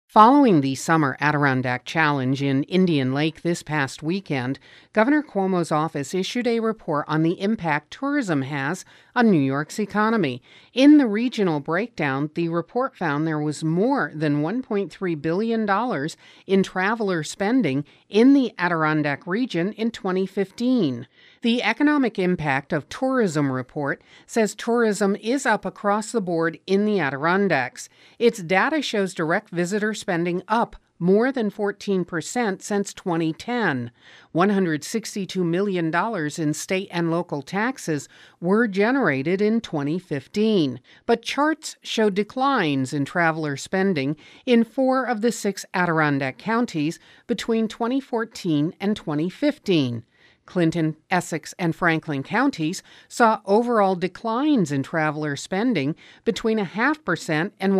Following the Summer Adirondack Challenge in Indian Lake this past weekend, Governor Cuomo's office issued a report on the impact tourism has on New York's economy. In the regional breakdown, the report found there was more than $1.3 billion in traveler spending in the Adirondack region in 2015. The economic impact of tourism report says tourism is up across the board in the Adirondacks. Its data shows direct visitor spending up more than 14% since 2010. $162 million in state and local taxes were generated in 2015. But charts show declines in traveler spending in 4 of the 6 Adirondack counties between 2014 and 2015. Clinton, Essex, and Franklin counties saw overall declines in traveler spending between 0.5% and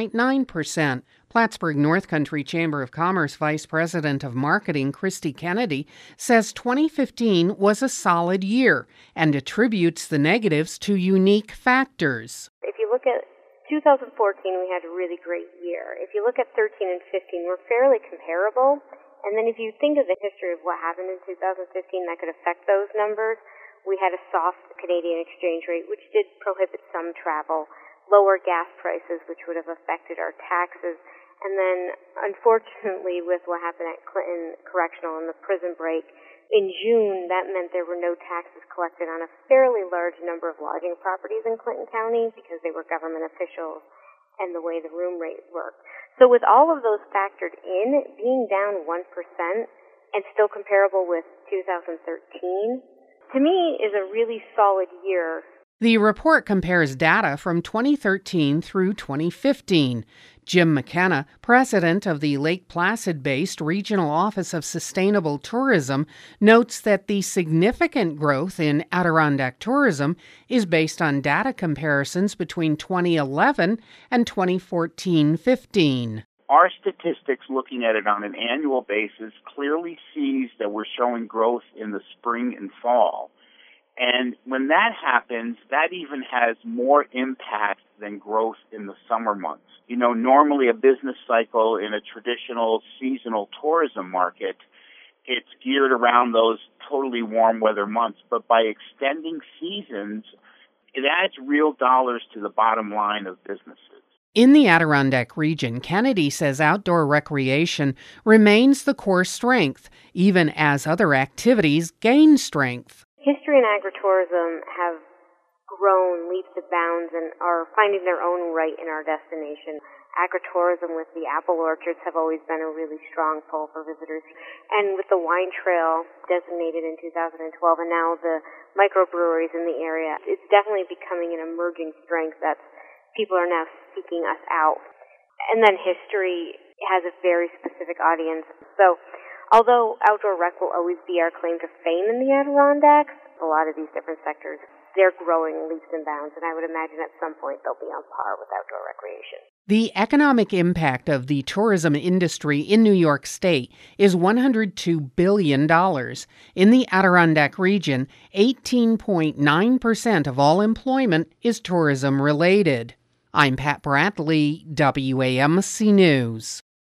1.9%. Plattsburgh North Country Chamber of Commerce Vice President of Marketing Christy Kennedy says 2015 was a solid year and attributes the negatives to unique factors. If you look at 2014, we had a really great year. If you look at 13 and 15, we're fairly comparable. And then if you think of the history of what happened in 2015 that could affect those numbers, we had a soft Canadian exchange rate, which did prohibit some travel, lower gas prices, which would have affected our taxes, and then, unfortunately, with what happened at Clinton Correctional and the prison break, in June, that meant there were no taxes collected on a fairly large number of lodging properties in Clinton County because they were government officials and the way the room rate worked. So with all of those factored in, being down 1% and still comparable with 2013, to me is a really solid year. The report compares data from 2013 through 2015. Jim McKenna, president of the Lake Placid-based Regional Office of Sustainable Tourism, notes that the significant growth in Adirondack tourism is based on data comparisons between 2011 and 2014-15. Our statistics, looking at it on an annual basis, clearly sees that we're showing growth in the spring and fall. And when that happens, that even has more impact than growth in the summer months. You know, normally a business cycle in a traditional seasonal tourism market, it's geared around those totally warm weather months. But by extending seasons, it adds real dollars to the bottom line of businesses. In the Adirondack region, Kennedy says outdoor recreation remains the core strength, even as other activities gain strength. History and agritourism have grown leaps and bounds and are finding their own right in our destination. Agritourism with the apple orchards have always been a really strong pull for visitors. And with the wine trail designated in 2012 and now the microbreweries in the area, it's definitely becoming an emerging strength that people are now seeking us out. And then history has a very specific audience. So although outdoor rec will always be our claim to fame in the Adirondacks, a lot of these different sectors, they're growing leaps and bounds, and I would imagine at some point they'll be on par with outdoor recreation. The economic impact of the tourism industry in New York State is $102 billion. In the Adirondack region, 18.9% of all employment is tourism-related. I'm Pat Bradley, WAMC News.